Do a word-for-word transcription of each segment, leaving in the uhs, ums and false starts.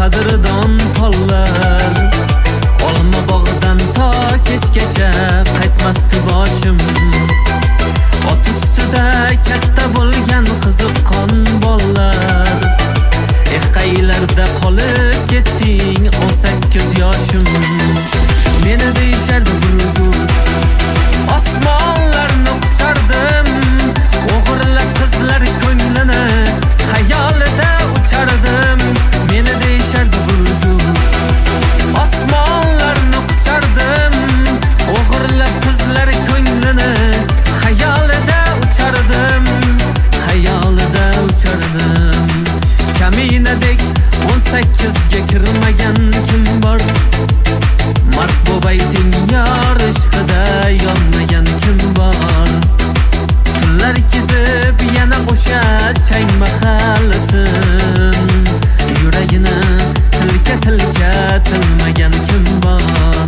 qadrdon tollar. Olma bog'dan to kechgacha qaytmasdi boshim. Ot ustida katta bo'lgan qiziqqon bollar. Eh qaylarda qolib ketding o'n sakkiz yoshim. Meni deyishardi burgut, osmonlarni quchardim. O'g'irlab qizlar ko'nglini xayolida uchardim. Meni deyishardi burgut, osmonlarni quchardim. O'g'irlab qizlar ko'nglini xayolida uchardim. Xayolida uchardim. Kaminadek o'n sakkizga kirmagan kim bor? Mard bo'bayting yor ishqida yonmagan kim bor? Tunlar kezib yana o'sha chang mahallasin. Yuragini tilka tilka tilmagan kim bor?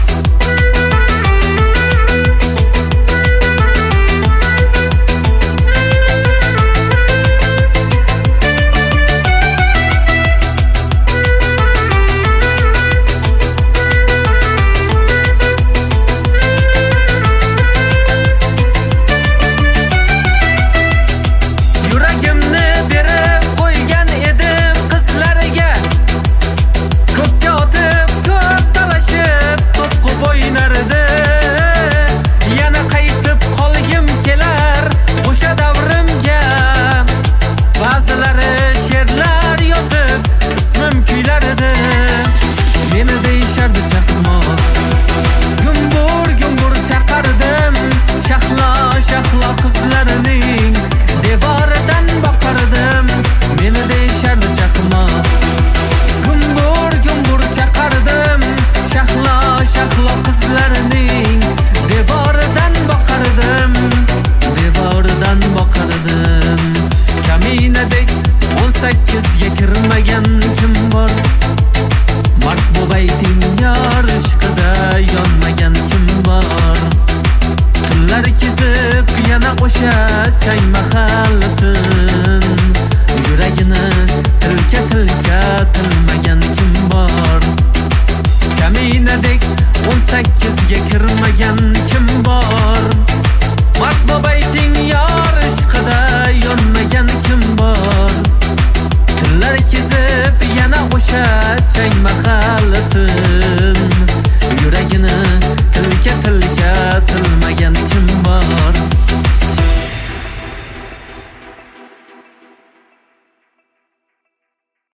Qizlarining devoridan boqardim. Meni deyishardi chaqmoq, gumbur gumbur chaqardim. Shahlo shahlo qizlarining devoridan boqardim. Devoridan boqardim. Kaminadek o'n sakkizga kirmagan kim bor? Mard bo'bayting yor ishqida yonmagan kim bor? Tunlar kezib yana o'sha chang mahallasin. Yuragini tilka tilka tilmagan kim bor? Kaminadek o'n sakkizga kirmagan kim bor? Mard bo'bayting yor ishqida yonmagan kim bor? Tunlar kezib yana o'sha chang mahallasin. Yuragini tilka tilka tilmagan